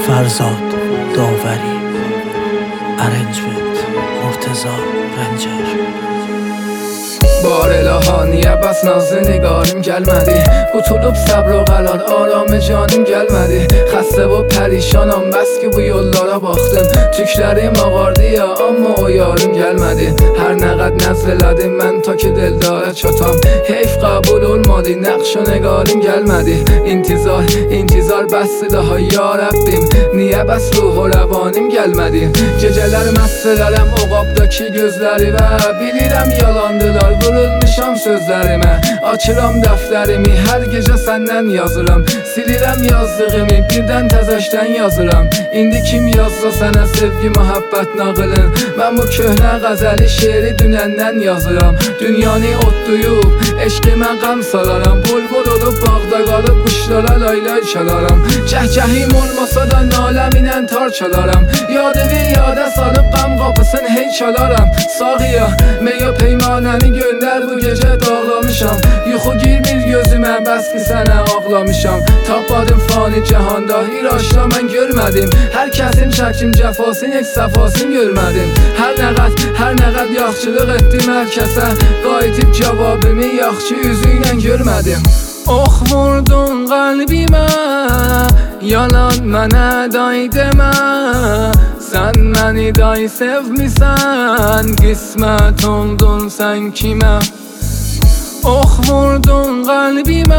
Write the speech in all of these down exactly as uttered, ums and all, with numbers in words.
فرزاد داوری ارنجمنت مرتضی رنجر بار الهانیه بس نازı نگاریم gelmedi Qutulub səbr o qalar aramı canım gelmedi Xəstə bu pərişanam bəs ki bu yollara baxdım Tüklərim ağardı ya amma o yarım gelmedi Hər nə qəd nəzr elədim mən ta ki dildara çatam Heyf qəbul olmadı nəqş o neqarim gelmedi İntizar, intizar bəsdir daha ya Rəbbim Niyə bəs ruh o rəvanim gelmedi Gecələr məst elərəm o qabdakı gözləri və bilirəm yalandılar Vurulmuşam sözlərimə Açıram dəftərimi Hər gecə səndən yazıram Silirəm yazdığımı Birdən təzəşdən yazıram İndi kim yazsa sənə sevgi, məhəbbət nağılın Mən bu köhnə qəzəli şeiri dünəndən yazıram Dünyanı otlayıb Eşqimə qəm salaram Bulbul olub bağda qalıb Quşlara laylay çalaram Cəhcəhim olmasa da naləminə tar çalaram Yadıvi yadə salıb qəm qapısın hey çalaram Sağıya meyo peymanəni göndər bu gecə dağlamışam Yuxu girmir gözümə bəs ki sənə ağlamışam Tapmadım fani cəhanda İraşla mən görmədim Hər kəsin çəkim cəfasın heç səfasın görmədim Hər nə qəd, hər nə qəd yaxşılıq etdim hər kəsə Qayıtıb cavabımı yaxşı üzü ilə görmədim Ox vurdun qəlbimə Yalan mənə day demə Sən məni day sevmisən Qismət oldun sən kimə Ox vurdun qəlbimə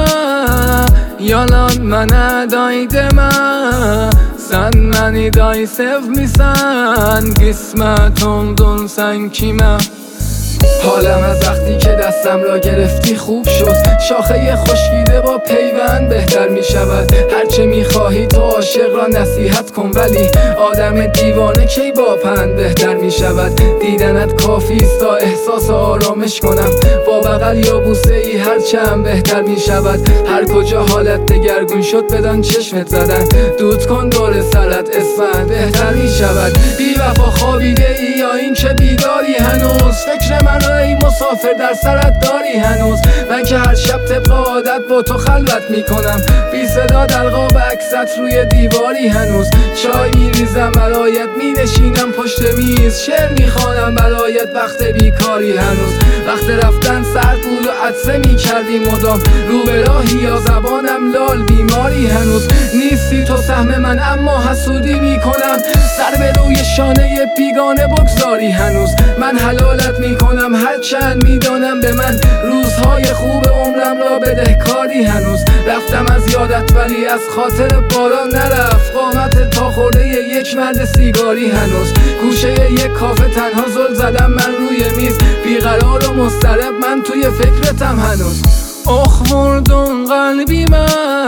Yalan mənə day demə Sən məni day sevmisən Qismət oldun sən kimə حالم از وقتی که دستم را گرفتی خوب شد شاخه خشکیده با پیوند بهتر می شود هرچه می خواهی تو عاشق را نصیحت کن ولی آدم دیوانه کی با پند بهتر می شود دیدنت کافی است تا احساس آرامش کنم با بغل یا بوسه ای هرچند بهتر می شود هر کجا حالت دگرگون شد بدان چشمت زدن دود کن دور سرت اسفند بهتر می شود بی وفا خوابیده ای یا این که بیداری هنوز فکر من را ای مسافر در سرت داری هنوز من که هر شب طبق عادت با تو خلوت میکنم بی صدا در قاب عکست روی دیواری هنوز چای میریزم برایت مینشینم پشت میز شعر میخوانم برایت وقت بیکاری هنوز وقت رفتن سرد بود و عطسه میکردی مدام رو به راهی یا زبانم لال بیماری هنوز نیستی تو سهم من اما حسودی میکنم سر به روی شانه بیگانه بگذاری هنوز من حلالت میکنم هرچند میدانم به من روزهای خوب عمرم را بدهکاری هنوز رفتم از یادت ولی از خاطر باران نرفت قامت تا خورده یک مرد سیگاری هنوز گوشه یک کافه تنها زل زدم من روی میز بیقرار و مضطرب من توی فکرتم هنوز Ox vurdun qəlbimə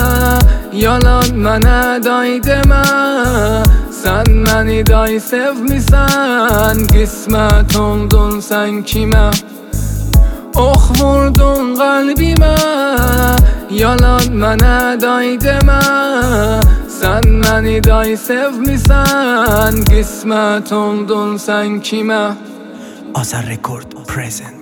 Yalan mənə day demə Sən məni day sevmisən Qismət oldun sən kimə Ox vurdun qəlbimə Yalan mənə day demə Sən məni day sevmisən Qismət oldun sən kimə Azar Record present